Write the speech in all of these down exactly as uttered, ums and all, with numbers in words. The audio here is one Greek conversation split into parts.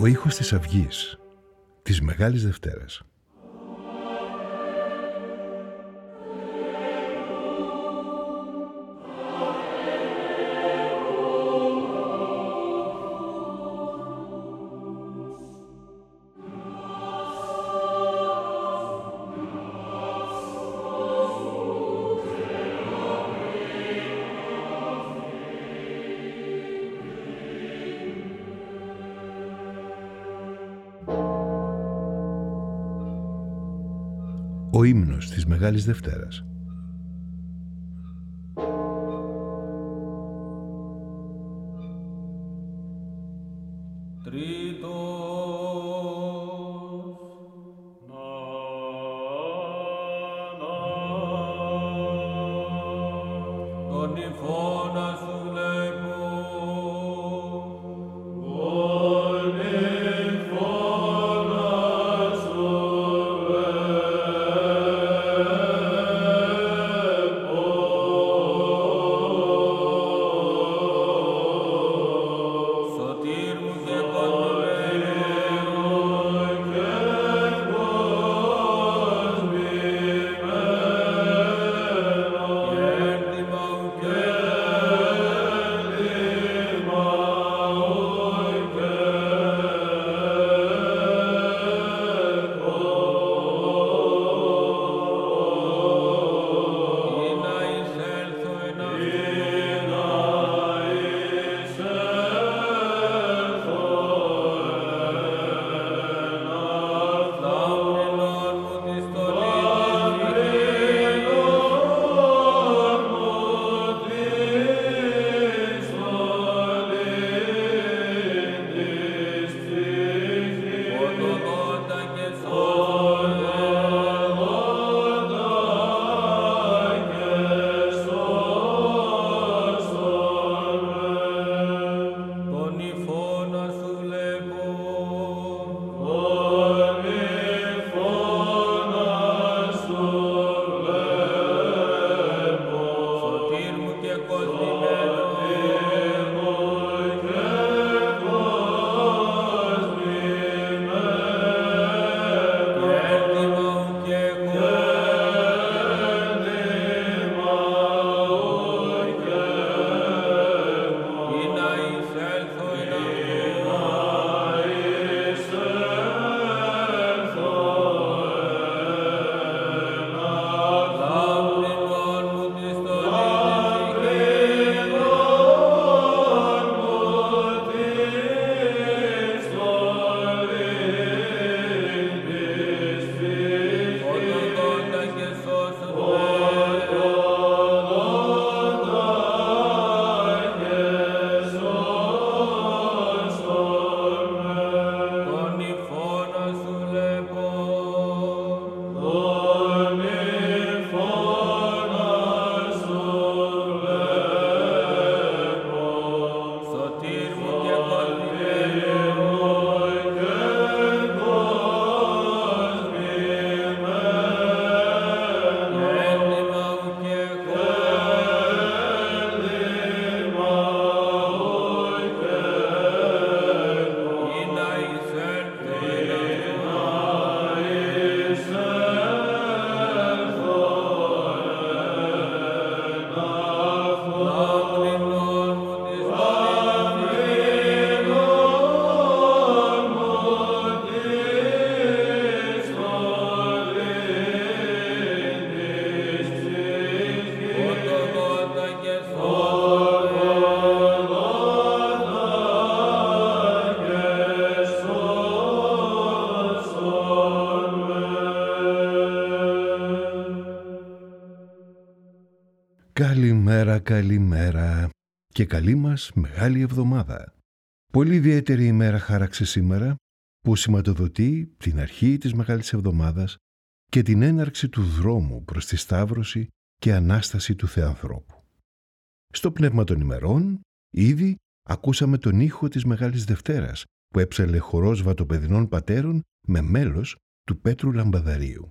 Ο ήχος της αυγής, της Μεγάλης Δευτέρας. Ο ύμνος της Μεγάλης Δευτέρας. Καλημέρα, καλημέρα και καλή μας Μεγάλη Εβδομάδα. Πολύ ιδιαίτερη ημέρα χάραξε σήμερα που σηματοδοτεί την αρχή της Μεγάλης Εβδομάδας και την έναρξη του δρόμου προς τη Σταύρωση και Ανάσταση του Θεανθρώπου. Στο πνεύμα των ημερών ήδη ακούσαμε τον ήχο της Μεγάλης Δευτέρας που έψαλε χορός βατοπεδινών πατέρων με μέλος του Πέτρου Λαμπαδαρίου.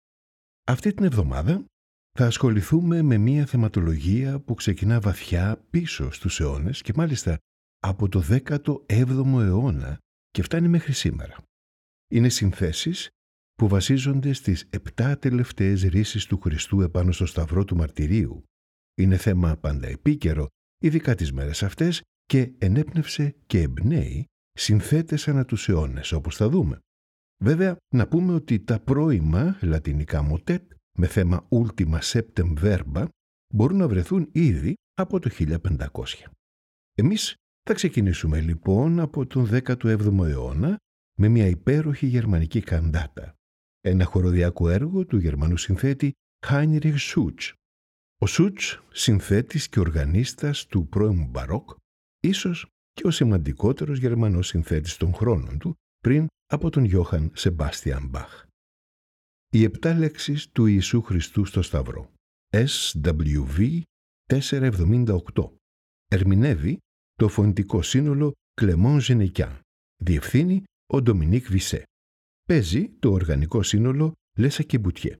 Αυτή την εβδομάδα θα ασχοληθούμε με μία θεματολογία που ξεκινά βαθιά πίσω στους αιώνες και μάλιστα από το δέκατο έβδομο αιώνα και φτάνει μέχρι σήμερα. Είναι συνθέσεις που βασίζονται στις επτά τελευταίες ρίσεις του Χριστού επάνω στο σταυρό του μαρτυρίου. Είναι θέμα πάντα επίκαιρο, ειδικά τις μέρες αυτές, και ενέπνευσε και εμπνέει συνθέτες ανά τους αιώνες, όπως θα δούμε. Βέβαια, να πούμε ότι τα πρώιμα λατινικά μοτέτ με θέμα Ultima Septem Verba μπορούν να βρεθούν ήδη από το χίλια πεντακόσια. Εμείς θα ξεκινήσουμε λοιπόν από τον δέκατο έβδομο αιώνα με μια υπέροχη γερμανική καντάτα, ένα χοροδιακό έργο του Γερμανού συνθέτη Heinrich Schütz. Ο Schütz, συνθέτης και οργανίστας του πρώιμου μπαρόκ, ίσως και ο σημαντικότερος Γερμανός συνθέτης των χρόνων του, πριν από τον Johann Sebastian Bach. Οι επτά λέξεις του Ιησού Χριστού στο Σταυρό, Ες Ντάμπλιου Βι τετρακόσια εβδομήντα οκτώ, ερμηνεύει το φωνητικό σύνολο Clément Genequin, διευθύνει ο Dominique Visset, παίζει το οργανικό σύνολο Les Saquet-Boutier.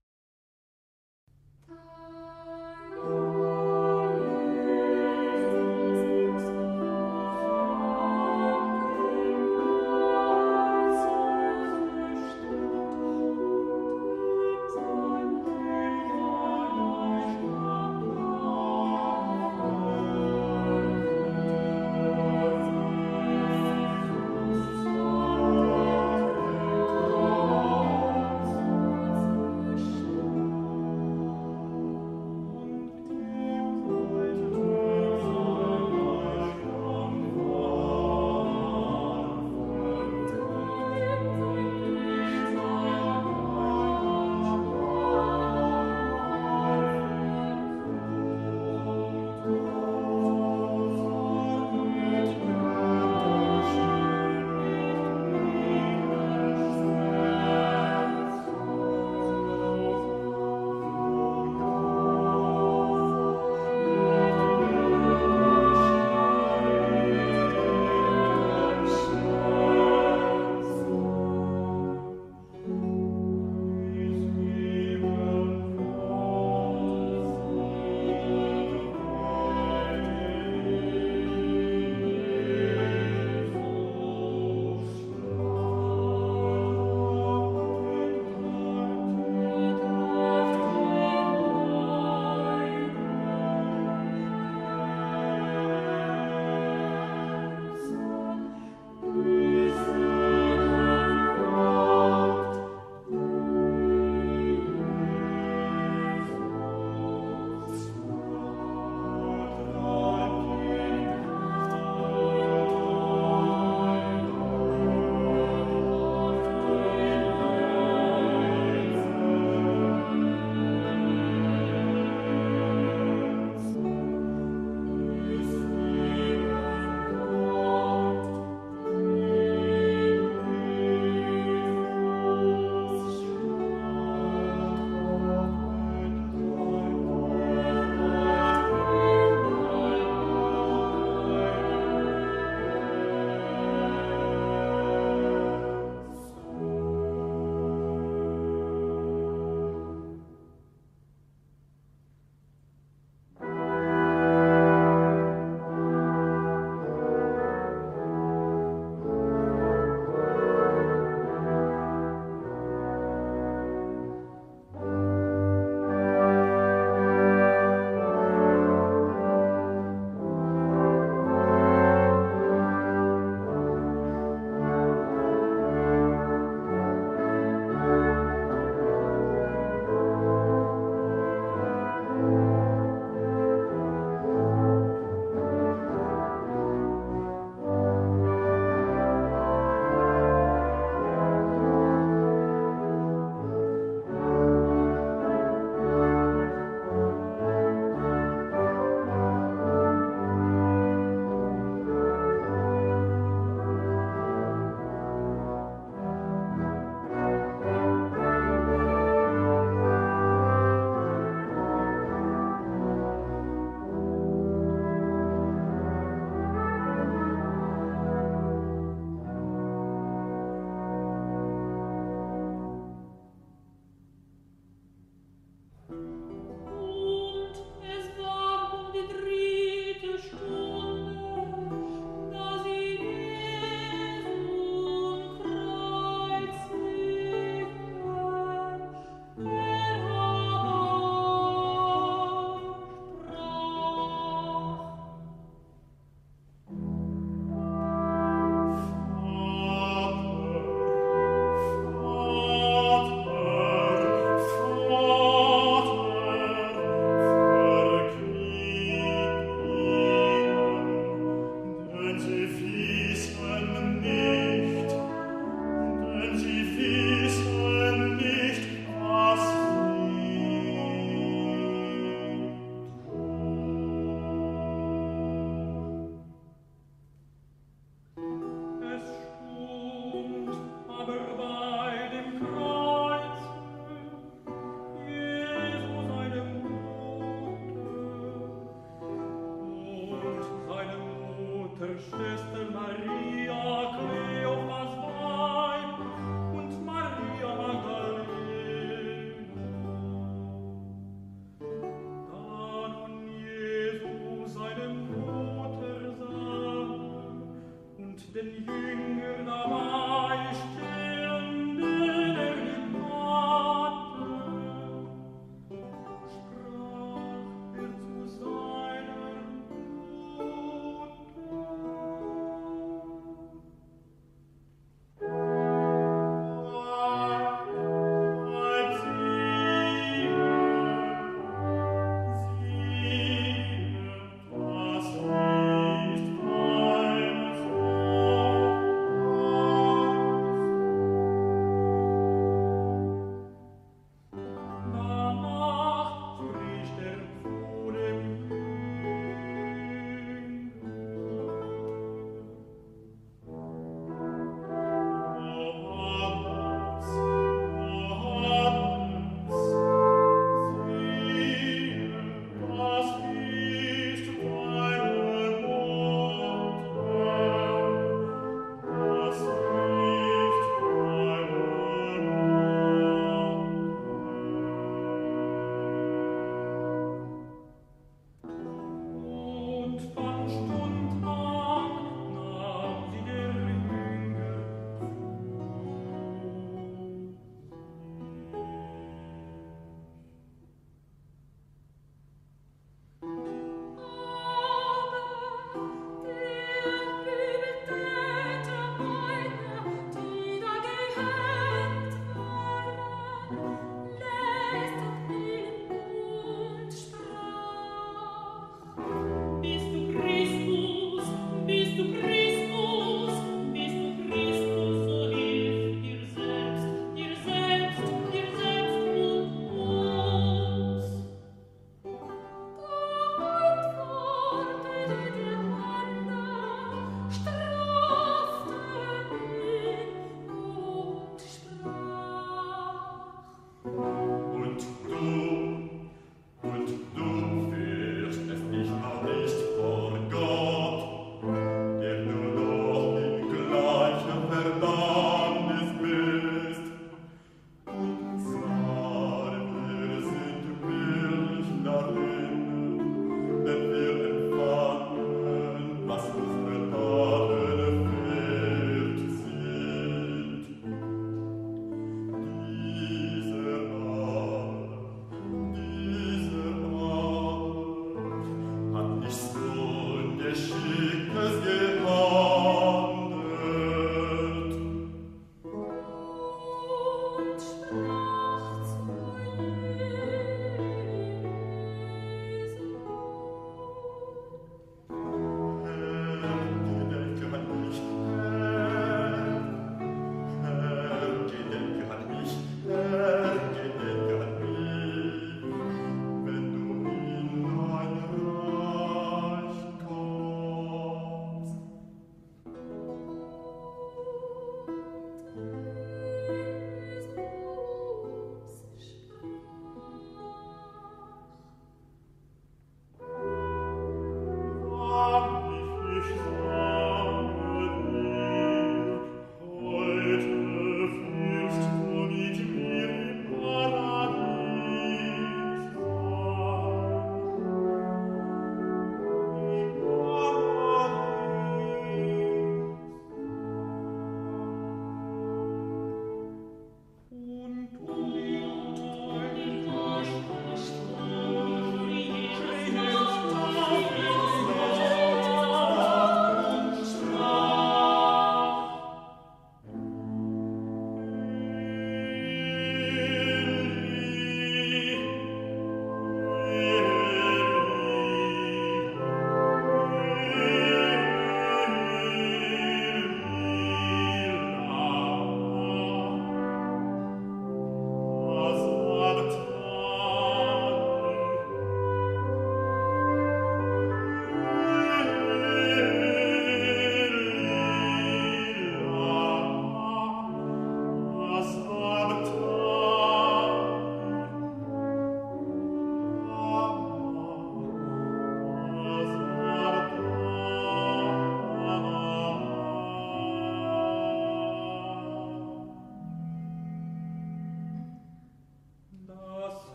Diese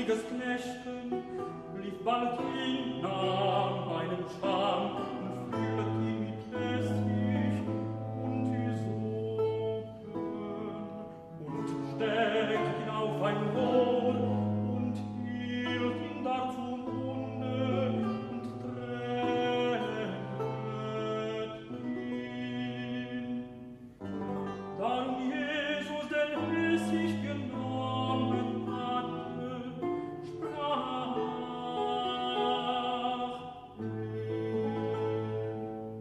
heutiges Knechten, lief bald hin, nahm meinen Scham und führte ihn mit Essig und Hysopen und steckte ihn auf ein Rohr und hielt ihn da zum Munde und tränket ihn. Darum Jesus den Essig genommen hatte, sprach er: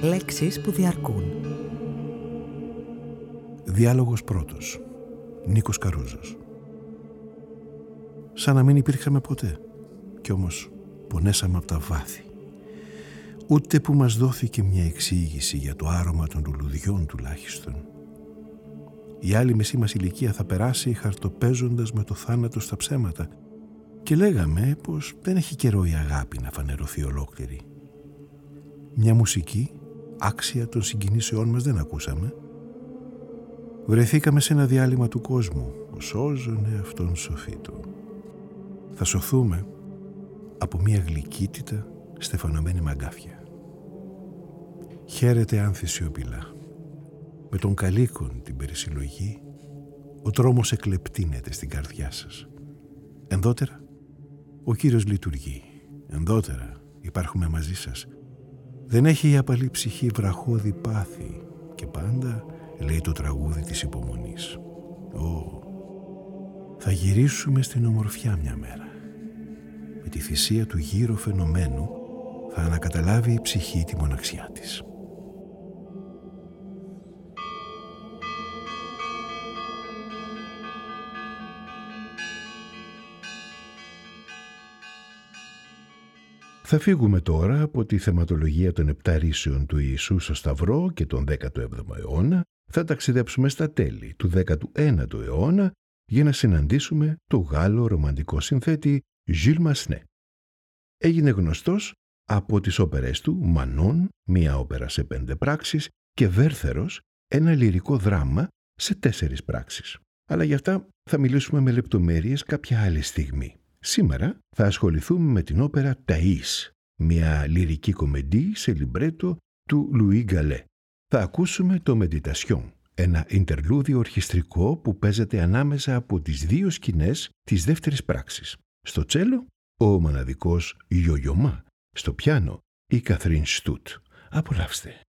Λέξεις που διαρκούν. Διάλογος πρώτος. Νίκος Καρούζος. Σαν να μην υπήρχαμε ποτέ, κι όμως πονέσαμε από τα βάθη. Ούτε που μας δόθηκε μια εξήγηση για το άρωμα των λουλουδιών τουλάχιστον. Η άλλη μισή μας ηλικία θα περάσει χαρτοπέζοντας με το θάνατο στα ψέματα και λέγαμε πως δεν έχει καιρό η αγάπη να φανερωθεί ολόκληρη. Μια μουσική άξια των συγκινήσεών μας δεν ακούσαμε. Βρεθήκαμε σε ένα διάλειμμα του κόσμου, ως όζωνε αυτόν σοφίτο. Θα σωθούμε από μια γλυκύτητα στεφανωμένη μαγκάφια. Χαίρεται άνθη σιωπηλά. Με τον καλίκον την περισυλλογή, ο τρόμος εκλεπτύνεται στην καρδιά σας. Ενδότερα, ο Κύριος λειτουργεί. Ενδότερα, υπάρχουμε μαζί σας. Δεν έχει η απαλή ψυχή βραχώδη πάθη και πάντα λέει το τραγούδι της υπομονής. Ω, θα γυρίσουμε στην ομορφιά μια μέρα. Με τη θυσία του γύρω φαινομένου θα ανακαταλάβει η ψυχή τη μοναξιά της. Θα φύγουμε τώρα από τη θεματολογία των επτά ρήσεων του Ιησού στο Σταυρό και τον δέκατο έβδομο αιώνα, θα ταξιδέψουμε στα τέλη του δέκατου ένατου αιώνα για να συναντήσουμε το Γάλλο ρομαντικό συνθέτη Jules Massenet. Έγινε γνωστός από τις όπερες του «Μανών», μία όπερα σε πέντε πράξεις, και «Βέρθερος», ένα λυρικό δράμα σε τέσσερις πράξεις. Αλλά για αυτά θα μιλήσουμε με λεπτομέρειες κάποια άλλη στιγμή. Σήμερα θα ασχοληθούμε με την όπερα «Ταΐς», μια λυρική κομεντή σε λιμπρέτο του Λουί Γκαλέ. Θα ακούσουμε το «Meditation», ένα ιντερλούδιο ορχιστρικό που παίζεται ανάμεσα από τις δύο σκηνές της δεύτερης πράξης. Στο τσέλο, ο μοναδικός Γιογιωμά. Στο πιάνο, η Καθρίν Στούτ. Απολαύστε.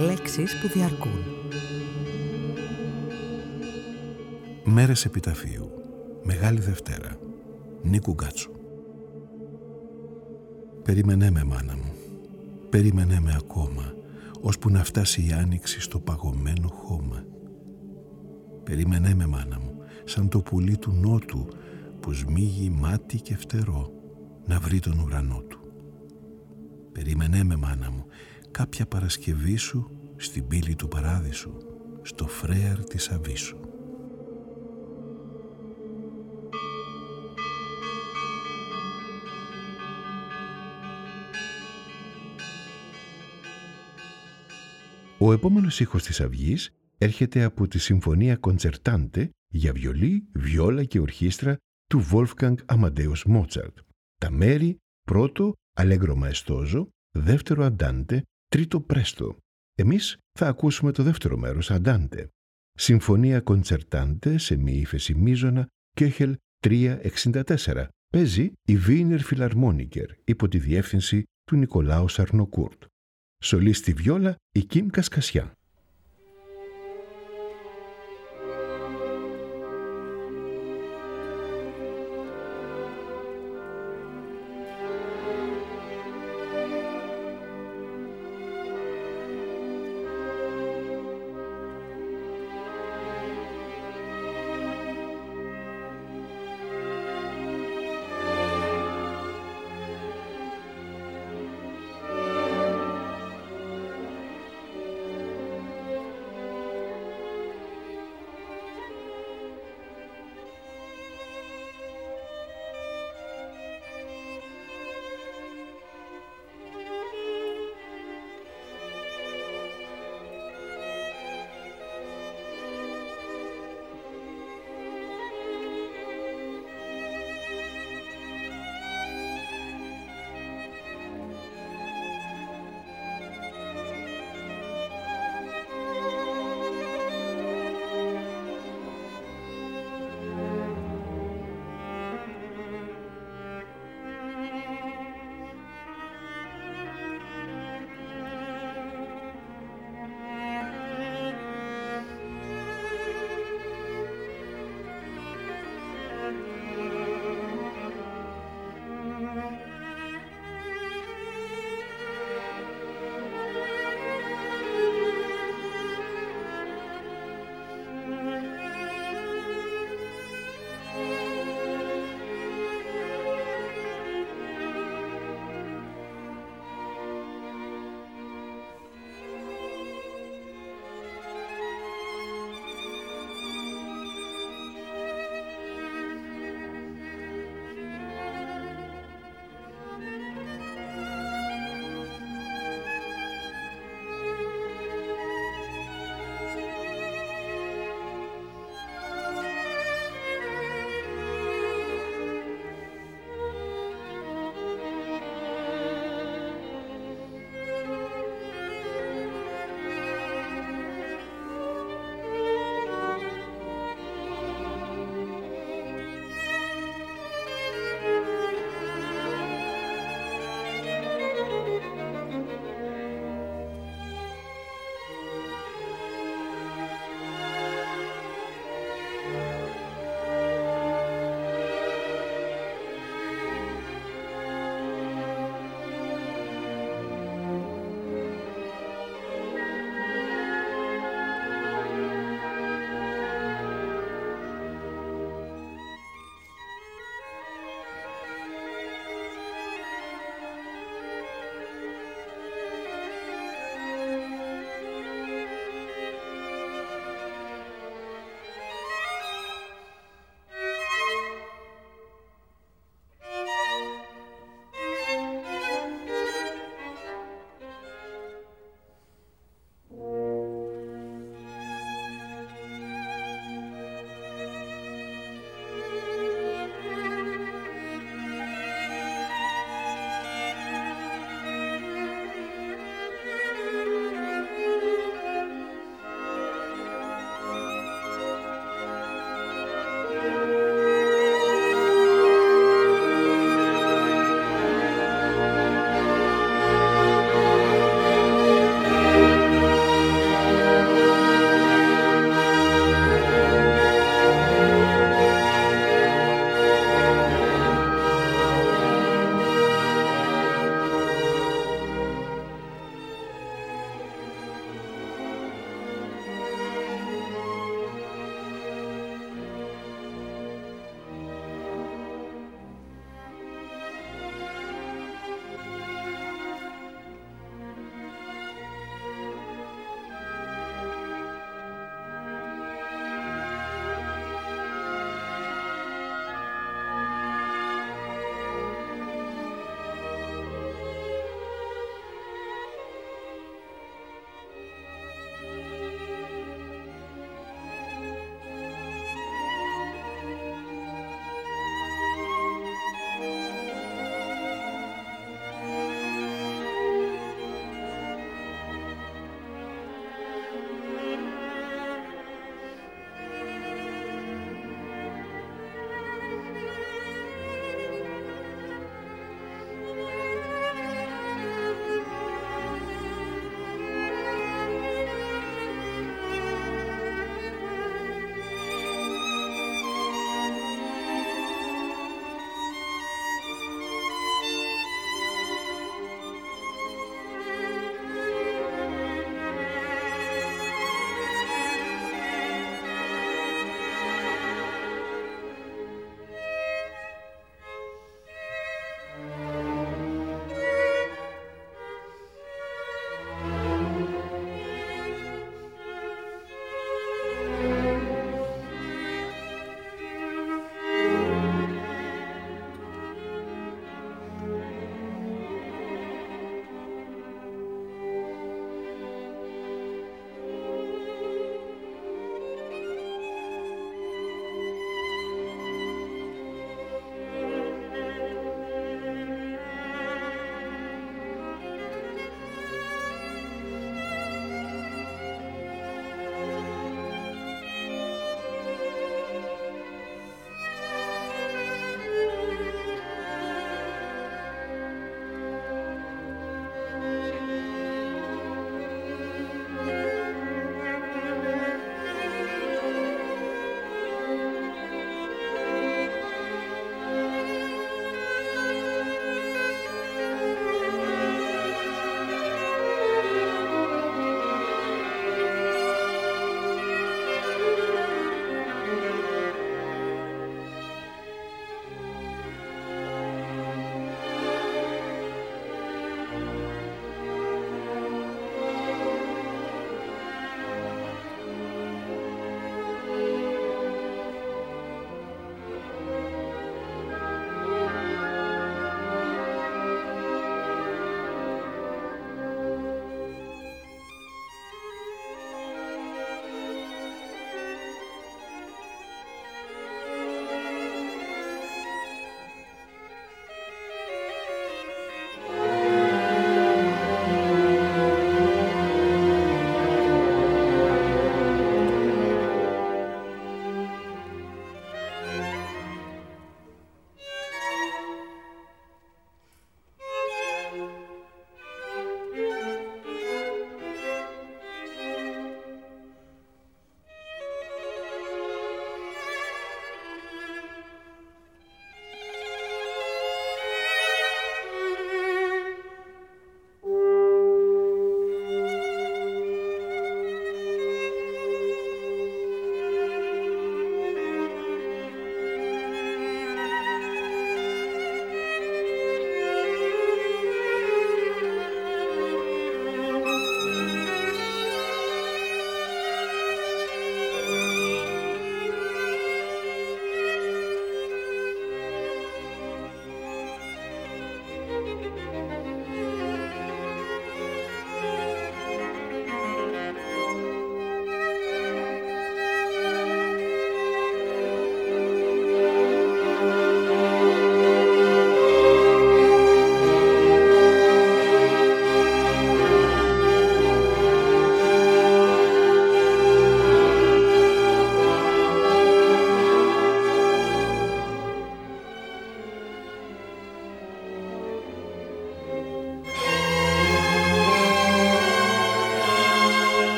Λέξεις που διαρκούν. Μέρες επιταφείου. Μεγάλη Δευτέρα. Νίκου Γκάτσου. Περίμενέ με, μάνα μου. Περίμενέ με ακόμα, ώσπου να φτάσει η άνοιξη στο παγωμένο χώμα. Περίμενέ με, μάνα μου, σαν το πουλί του νότου που σμίγει μάτι και φτερό να βρει τον ουρανό του. Περίμενέ με, μάνα μου, κάποια Παρασκευή σου στην πύλη του παράδεισου, στο φρέαρ της Αβίσου. Ο επόμενος ήχος της Αυγής έρχεται από τη Συμφωνία Κοντσερτάντε για βιολί, βιόλα και ορχήστρα του Wolfgang Amadeus Mozart. Τα μέρη πρώτο Allegro Maestoso, δεύτερο Αντάντε, τρίτο Πρέστο. Εμείς θα ακούσουμε το δεύτερο μέρος Αντάντε. Συμφωνία Κοντσερτάντε σε μη ύφεση μείζωνα Köchel τριακόσια εξήντα τέσσερα. Παίζει η Wiener Philharmoniker υπό τη διεύθυνση του Νικολάου Σαρνοκούρτ. Σολίστη βιόλα η Κιμ Κασκασιά.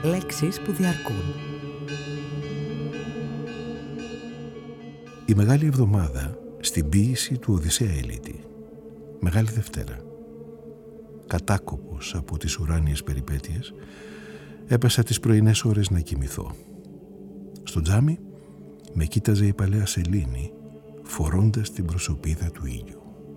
Λέξεις που διαρκούν. Η Μεγάλη Εβδομάδα στην ποίηση του Οδυσσέα Ελίτη. Μεγάλη Δευτέρα. Κατάκοπος από τις ουράνιες περιπέτειες, έπεσα τις πρωινές ώρες να κοιμηθώ. Στο τζάμι με κοίταζε η παλαιά σελήνη, φορώντας την προσωπίδα του ήλιου.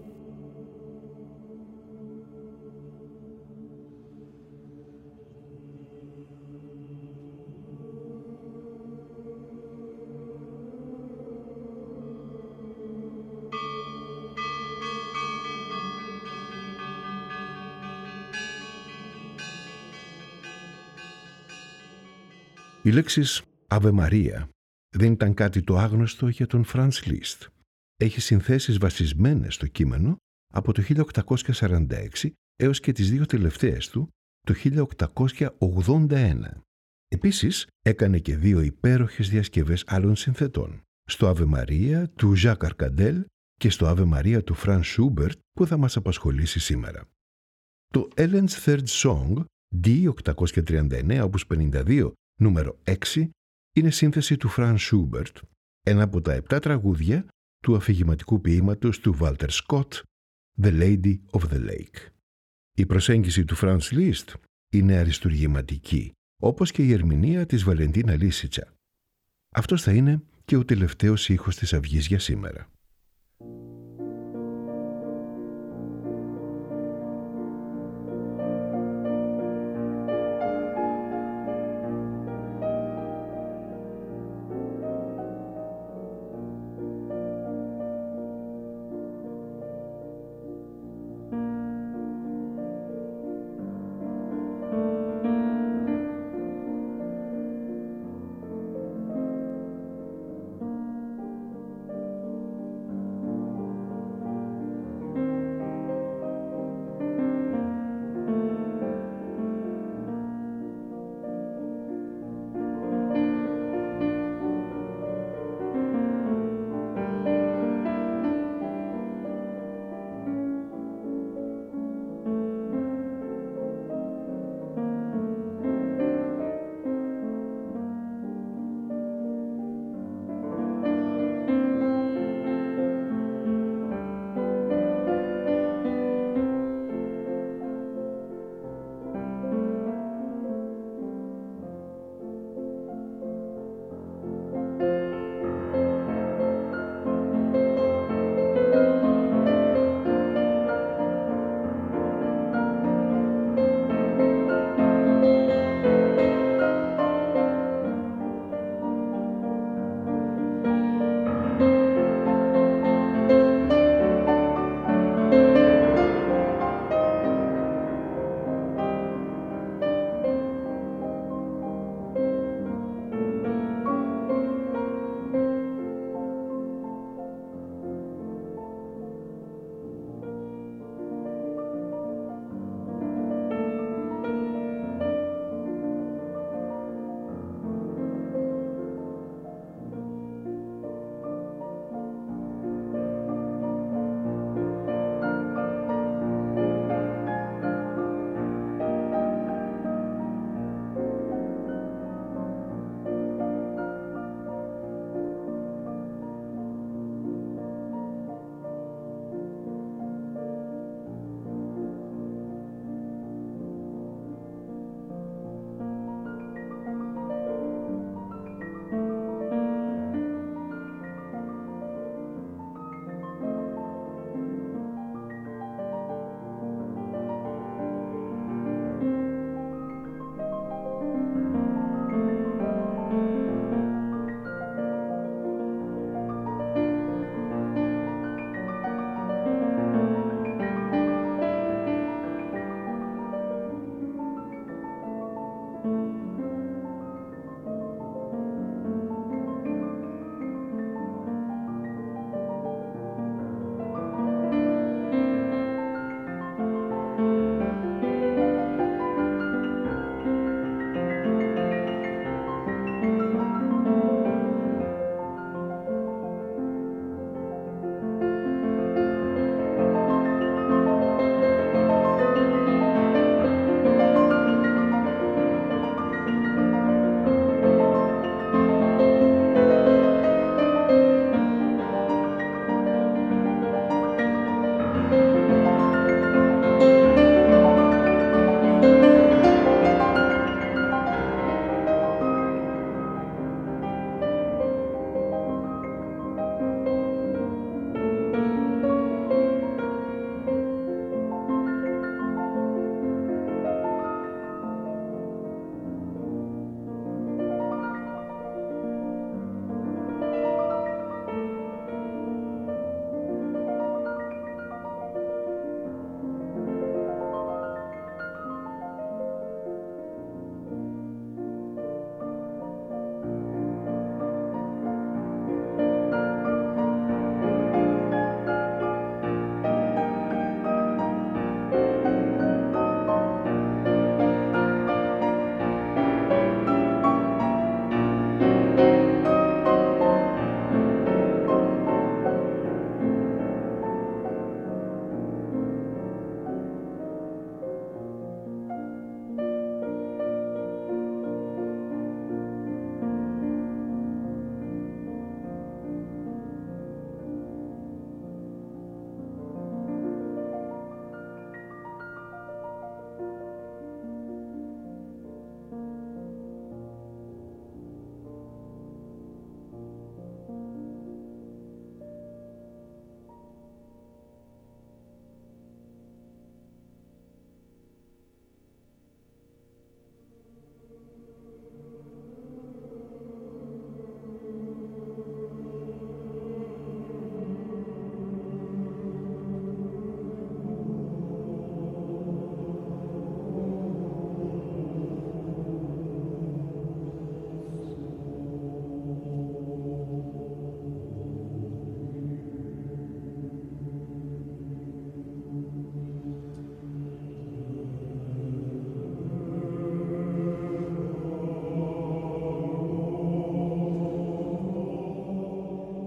Οι λέξεις «Αβε Μαρία» δεν ήταν κάτι το άγνωστο για τον Φρανς Λίστ. Έχει συνθέσεις βασισμένες στο κείμενο από το χίλια οκτακόσια σαράντα έξι έως και τις δύο τελευταίες του το χίλια οκτακόσια ογδόντα ένα. Επίσης έκανε και δύο υπέροχες διασκευές άλλων συνθετών, στο «Αβε Μαρία» του Ζακ Αρκαντέλ και στο «Αβε Μαρία» του Φρανς Σούμπερτ που θα μας απασχολήσει σήμερα. Το Ellen's Third Song, ντι οκτακόσια τριάντα εννέα όπως πενήντα δύο, νούμερο έξι, είναι σύνθεση του Φρανς Σούμπερτ, ένα από τα επτά τραγούδια του αφηγηματικού ποίηματος του Βάλτερ Σκοτ, «The Lady of the Lake». Η προσέγγιση του Φρανς Λίστ είναι αριστουργηματική, όπως και η ερμηνεία της Βαλεντίνα Λίσιτσα. Αυτός θα είναι και ο τελευταίος ήχος της αυγής για σήμερα.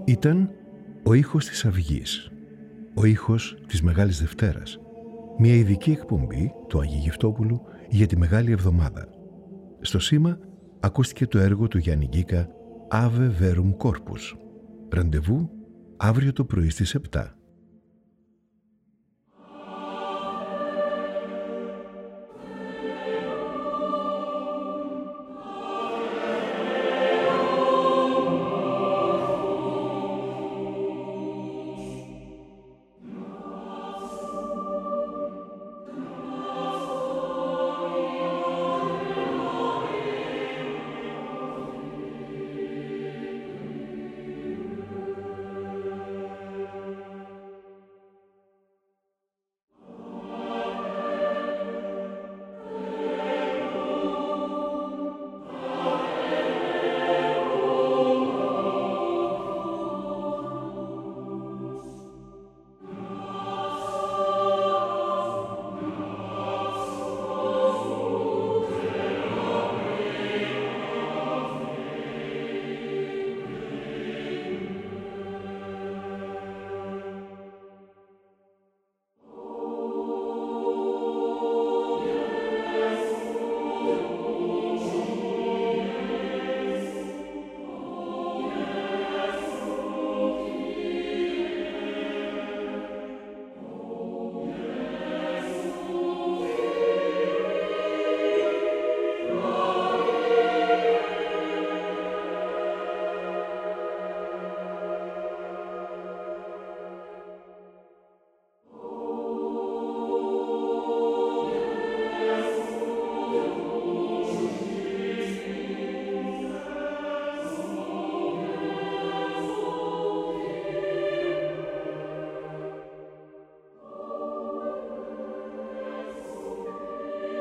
Ήταν ο ήχος της Αυγής, ο ήχος της Μεγάλης Δευτέρας, μια ειδική εκπομπή του Άγιου Γευτόπουλου για τη Μεγάλη Εβδομάδα. Στο σήμα ακούστηκε το έργο του Γιάννη Γκίκα «Ave Verum Corpus». Ραντεβού αύριο το πρωί στις επτά.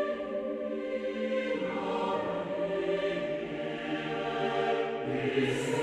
Peace.